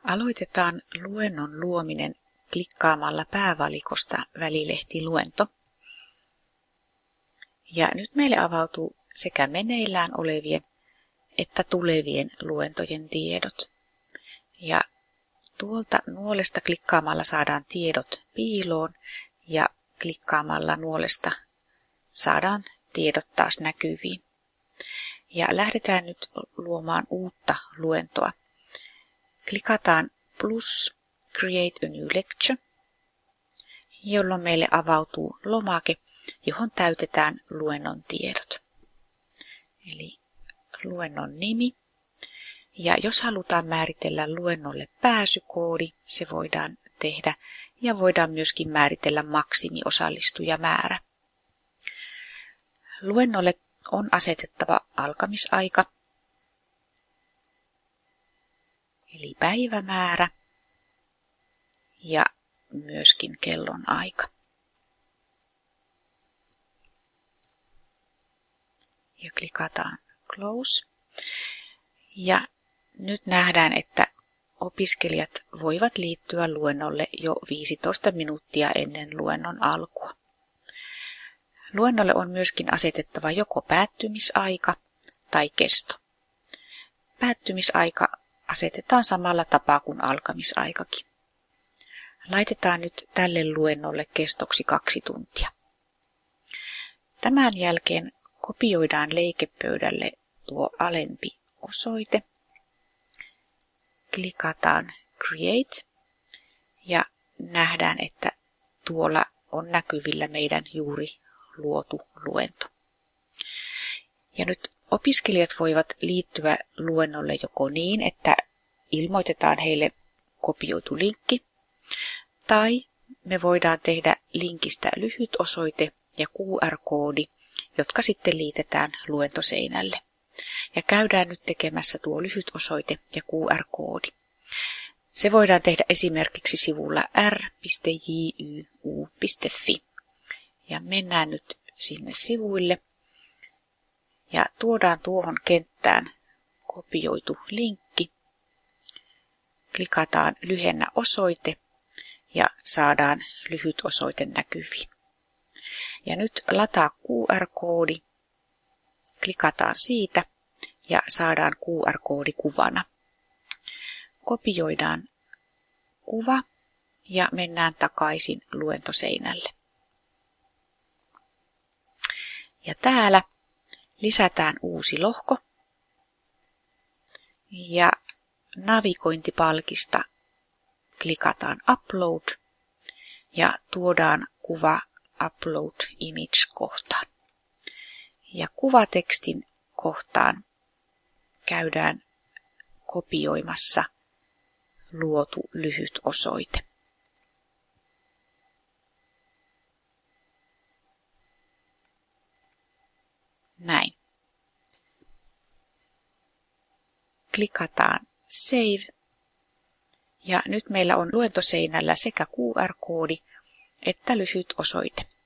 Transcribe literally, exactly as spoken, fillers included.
Aloitetaan luennon luominen klikkaamalla päävalikosta välilehti luento. Ja nyt meille avautuu sekä meneillään olevien että tulevien luentojen tiedot. Ja tuolta nuolesta klikkaamalla saadaan tiedot piiloon ja klikkaamalla nuolesta saadaan tiedot taas näkyviin. Ja lähdetään nyt luomaan uutta luentoa. Klikataan plus Create a new lecture, jolloin meille avautuu lomake, johon täytetään luennon tiedot. Eli luennon nimi. Ja jos halutaan määritellä luennolle pääsykoodi, se voidaan tehdä ja voidaan myöskin määritellä maksimiosallistujamäärä. Luennolle on asetettava alkamisaika, eli päivämäärä ja myöskin kellonaika. Ja klikataan Close. Ja nyt nähdään, että opiskelijat voivat liittyä luennolle jo viisitoista minuuttia ennen luennon alkua. Luennolle on myöskin asetettava joko päättymisaika tai kesto. Päättymisaika asetetaan samalla tapaa kuin alkamisaikakin. Laitetaan nyt tälle luennolle kestoksi kaksi tuntia. Tämän jälkeen kopioidaan leikepöydälle tuo alempi osoite. Klikataan Create ja nähdään, että tuolla on näkyvillä meidän juuri luotu luento. Ja nyt opiskelijat voivat liittyä luennolle joko niin, että ilmoitetaan heille kopioitu linkki, tai me voidaan tehdä linkistä lyhyt osoite ja Q R-koodi, jotka sitten liitetään luentoseinälle. Ja käydään nyt tekemässä tuo lyhyt osoite ja Q R-koodi. Se voidaan tehdä esimerkiksi sivulla r piste j y u piste f i. Ja mennään nyt sinne sivuille ja tuodaan tuohon kenttään kopioitu linkki. Klikataan lyhennä osoite ja saadaan lyhyt osoite näkyviin. Ja nyt lataa Q R-koodi. Klikataan siitä ja saadaan Q R-koodi kuvana. Kopioidaan kuva ja mennään takaisin luentoseinälle. Ja täällä lisätään uusi lohko ja navigointipalkista klikataan Upload ja tuodaan kuva Upload Image-kohtaan. Ja kuvatekstin kohtaan käydään kopioimassa luotu lyhyt osoite. Näin. Klikataan Save. Ja nyt meillä on luentoseinällä sekä Q R-koodi että lyhyt osoite.